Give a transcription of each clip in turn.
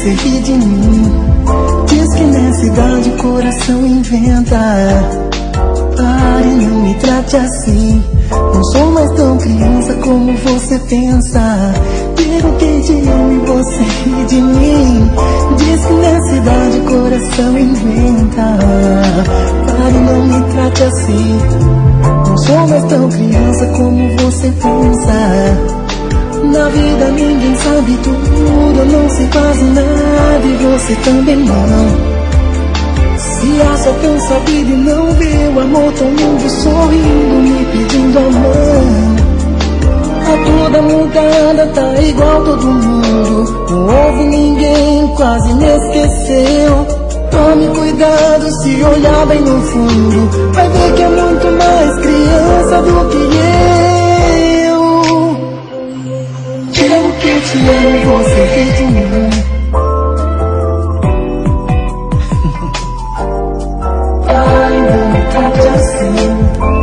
você ri de mim. Diz que nessa idade o coração inventa. Pare, não me trate assim. Não sou mais tão criança como você pensa. Digo que te amo e você ri de mim. Diz que nessa idade o coração inventa. Pare, não me trate assim. Não sou mais tão criança como você pensa. Na vida ninguém sabe tudo, eu não sei quase nada e você também não. Se acha tão sabido e não vê o amor tão lindo sorrindo, me pedindo a mão. Tá toda mudada, tá igual todo mundo. Não houve ninguém, quase me esqueceu. Tome cuidado, se olhar bem no fundo, vai ver que é muito mais criança do que eu. Digo que eu te amo e você ri de mim. Ai, não me trate assim.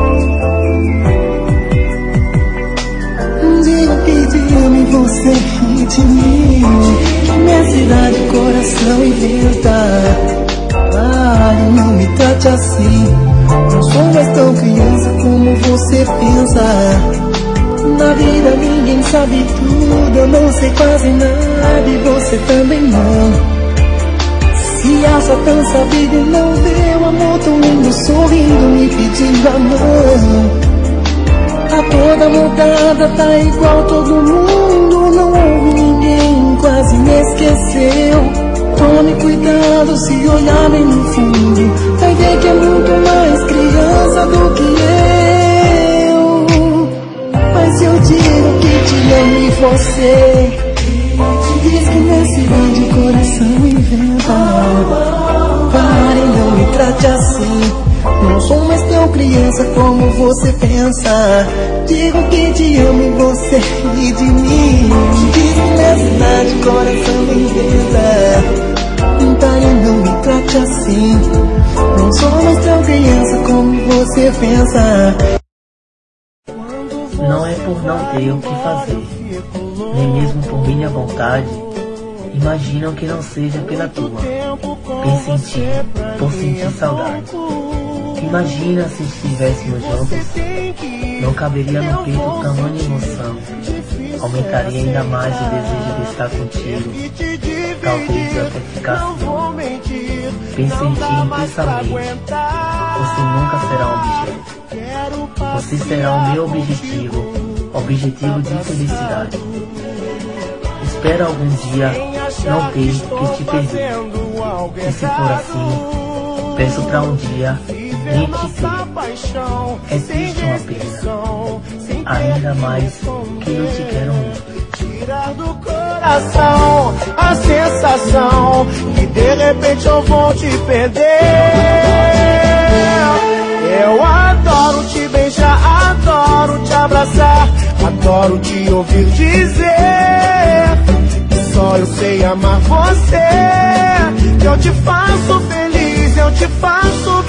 Digo que te amo e você ri de mim. Minha cidade, coração inventa. Ai, não me trate assim. Não sou mais tão criança como você pensa. Na vida ninguém sabe tudo, eu não sei quase nada e você também não. Se acha tão sabido e não vê o amor tão lindo sorrindo, me pedindo a mão. Tá toda mudada, tá igual todo mundo. Não houve ninguém, quase me esqueceu. Tome cuidado, se olhar bem no fundo, vai ver que é muito mais criança do que eu. Mas eu digo que te amo e você diz que nessa idade o coração inventa. Pare, não me trate assim. Não sou mais tão criança como você pensa. Digo que te amo e você ri de mim. Diz que nessa idade o coração inventa. Pare, não me trate assim. Não sou mais tão criança como você pensa. Não é por não ter o que fazer, nem mesmo por minha vontade. Imaginam que não seja pela tua. Pensa em ti, por sentir saudade. Imagina se estivéssemos juntos. Não caberia no peito tamanha emoção. Aumentaria ainda mais o desejo de estar contigo. Talvez eu até ficasse louco. Pensa em ti intensamente. Você nunca será um objeto. Você será o meu objetivo, objetivo de felicidade. Espero algum dia não ter que te perder. E se for assim, peço pra um dia nem te ter. É triste uma pena, ainda mais que eu te quero muito. Tirar do coração a sensação que de repente eu vou te perder. Eu adoro te beijar, adoro te abraçar, adoro te ouvir dizer que só eu sei amar você. Eu te faço feliz, eu te faço